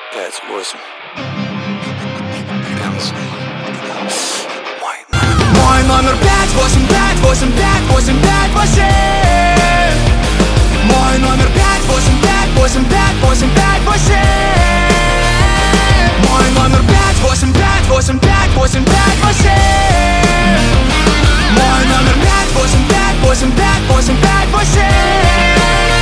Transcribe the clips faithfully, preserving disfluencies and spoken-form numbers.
пять восемь. Мой номер пять восемь пять восемь пять восемь пять восемь. Мой номер пять восемь пять восемь пять восемь пять восемь. Мой номер пять восемь пять восемь пять восемь пять восемь. Мой номер пять восемь пять восемь пять восемь пять восемь.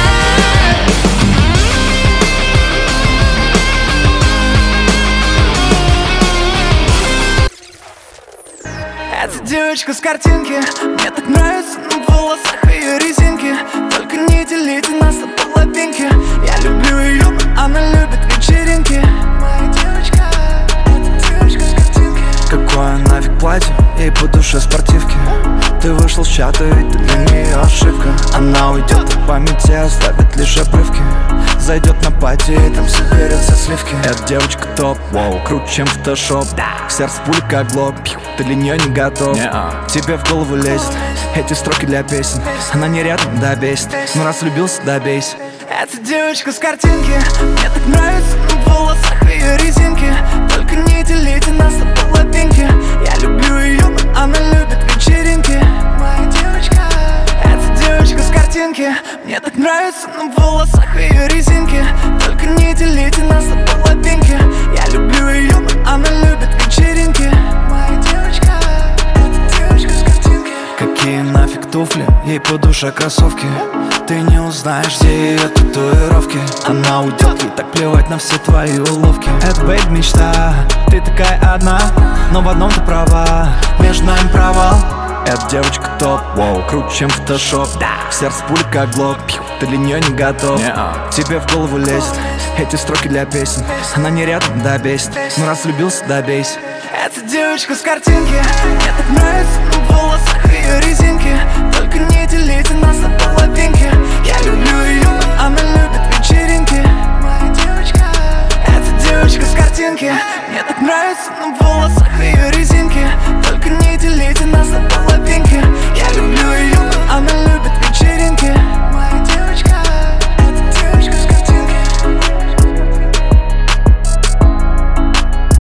Эта девочка с картинки, мне так нравится на волосах ее резинки. Только не делите нас на половинки. Я люблю ее, но она любит вечеринки. Моя девочка, эта девочка с картинки. Какое нафиг платье, ей по душе спортивки. Ты вышел с чата, ведь ты для нее ошибка. Она уйдет, в памяти оставит лишь обрывки. Зайдет на пати и там соберет все сливки. Эта девочка топ, воу, круче, чем фотошоп. Сердце пули как глок, ты для нее не готов. Не-а. Тебе в голову лезет эти строки для песен. Она не рядом, да бесит, но раз влюбился, да бейся. Эта девочка с картинки, мне так нравится на волосах ее резинки. Только не делите нас на половинки. Я люблю ее, но она любит вечеринки. Моя девочка, эта девочка с картинки, мне так нравится на волосах ее резинки. Только не делите нас на половинки. Я люблю ее, но она любит вечеринки. Моя девочка, эта девочка с картинки. Какие нафиг туфли, ей по душе кроссовки. Ты не узнаешь, где ее татуировки. Она уйдет, ей так плевать на все твои уловки. Это бейб мечта, ты такая одна, но в одном ты права, между нами провал. Эта девочка топ, воу, круче, чем фотошоп. Сердце пули как глок, ты для нее не готов. Не-а. Тебе в голову лезет эти строки для песен. Она не рядом, да бесит, но раз влюбился, да бейся. Эта девочка с картинки, мне так нравится на волосах ее резинки. Только не делите нас на половинки. Я люблю ее, но она любит вечеринки. Моя девочка, эта девочка с картинки, мне так нравится на волосах ее резинки.